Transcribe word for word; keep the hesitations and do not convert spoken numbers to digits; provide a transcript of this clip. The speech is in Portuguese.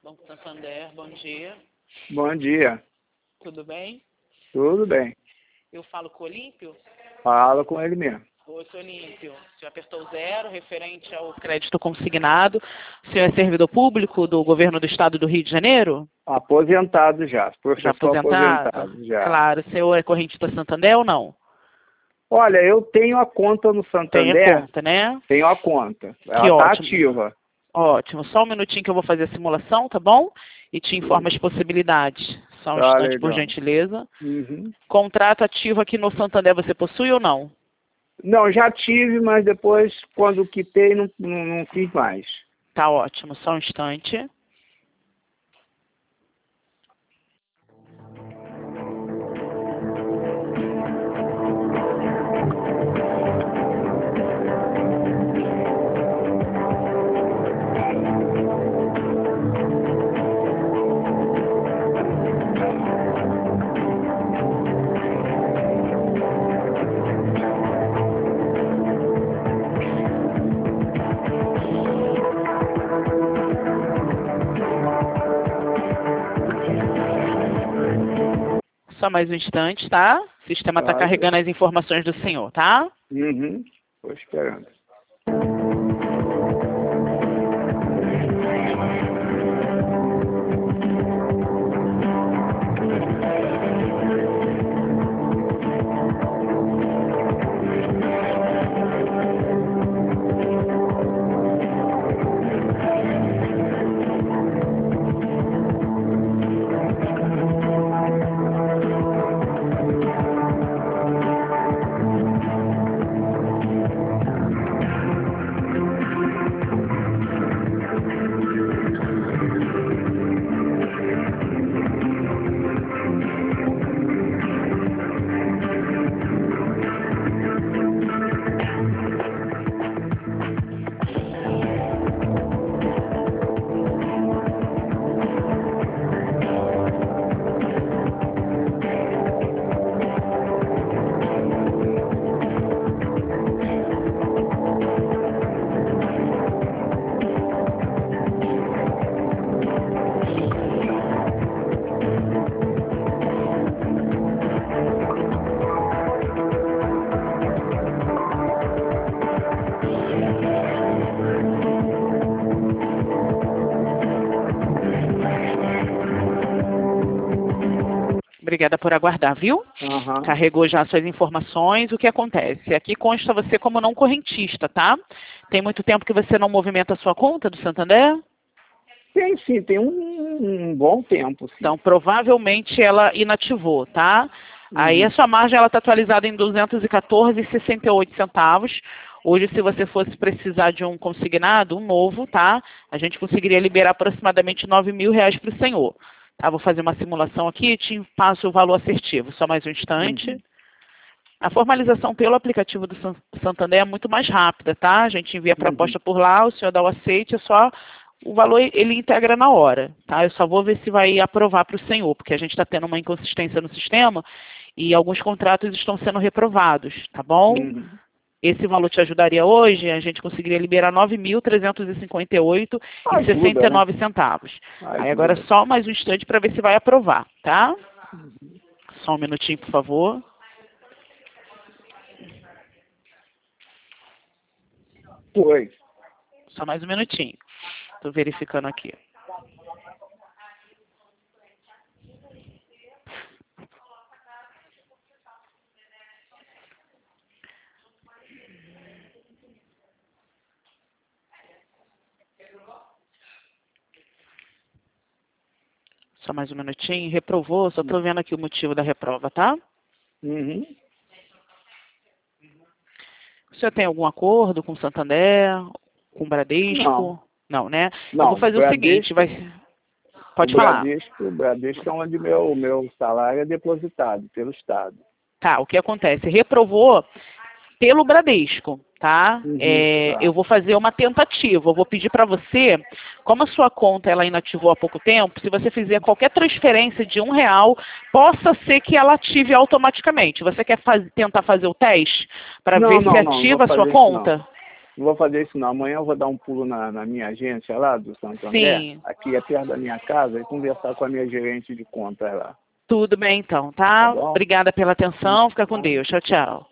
Banco Santander, bom dia. Bom dia. Tudo bem? Tudo bem. Eu falo com o Olímpio? Fala com ele mesmo. Oi, seu Olímpio. O senhor apertou zero, referente ao crédito consignado. O senhor é servidor público do governo do estado do Rio de Janeiro? Aposentado já. Professor Já aposentado? aposentado já. Claro. O senhor é correntista Santander ou não? Olha, eu tenho a conta no Santander. Tem a conta, né? Tenho a conta. Ela Que está ótimo. ativa. Ótimo. Só um minutinho que eu vou fazer a simulação, tá bom? E te informo as possibilidades. Só um Tá, instante, legal. por gentileza. Uhum. Contrato ativo aqui no Santander você possui ou não? Não, já tive, mas depois, quando quitei, não, não, não fiz mais. Tá ótimo. Só um instante. Só mais um instante, tá? O sistema está Tá, carregando as informações do senhor, tá? Uhum. Estou esperando. Obrigada por aguardar, viu? Uhum. Carregou já suas informações. O que acontece? Aqui consta você como não correntista, tá? Tem muito tempo que você não movimenta a sua conta do Santander? Tem sim, tem um, um bom tempo. Sim. Então, provavelmente ela inativou, tá? Aí Uhum. a sua margem ela está atualizada em duzentos e quatorze reais e sessenta e oito centavos. Hoje, se você fosse precisar de um consignado, um novo, tá? A gente conseguiria liberar aproximadamente nove mil reais para o senhor. Tá? Vou fazer uma simulação aqui e te passo o valor assertivo. Só mais um instante. Uhum. A formalização pelo aplicativo do Santander é muito mais rápida, tá? A gente envia a proposta Uhum. por lá, o senhor dá o aceite, é só o valor ele integra na hora, tá? Eu só vou ver se vai aprovar para o senhor, porque a gente está tendo uma inconsistência no sistema e alguns contratos estão sendo reprovados, tá bom? Uhum. Esse valor te ajudaria hoje, a gente conseguiria liberar nove mil trezentos e cinquenta e oito reais e sessenta e nove centavos. Ajuda. Aí agora só mais um instante para ver se vai aprovar, tá? Uhum. Só um minutinho, por favor. Foi. Só mais um minutinho. Estou verificando aqui. Só mais um minutinho. Reprovou, só estou vendo aqui o motivo da reprova, tá? Uhum. O senhor tem algum acordo com o Santander, com o Bradesco? Não. Não, né? Não, Eu vou fazer o, Bradesco, seguinte, vai... Pode o falar. Bradesco, o Bradesco é onde meu, meu salário é depositado pelo Estado. Tá, o que acontece? Reprovou pelo Bradesco, tá? Uhum, É, tá. eu vou fazer uma tentativa. Eu vou pedir para você, como a sua conta ela inativou há pouco tempo, se você fizer qualquer transferência de um real, possa ser que ela ative automaticamente. Você quer faz, tentar fazer o teste para Não, ver não, se não, não ativa vou a sua fazer isso, conta? não. Não vou fazer isso não. Amanhã eu vou dar um pulo na, na minha agência lá do Santo André. Sim. Aqui é perto da minha casa, e conversar com a minha gerente de contas lá. Tudo bem então, Tá tá? bom? Obrigada pela atenção, fica com Deus. Tchau, tchau.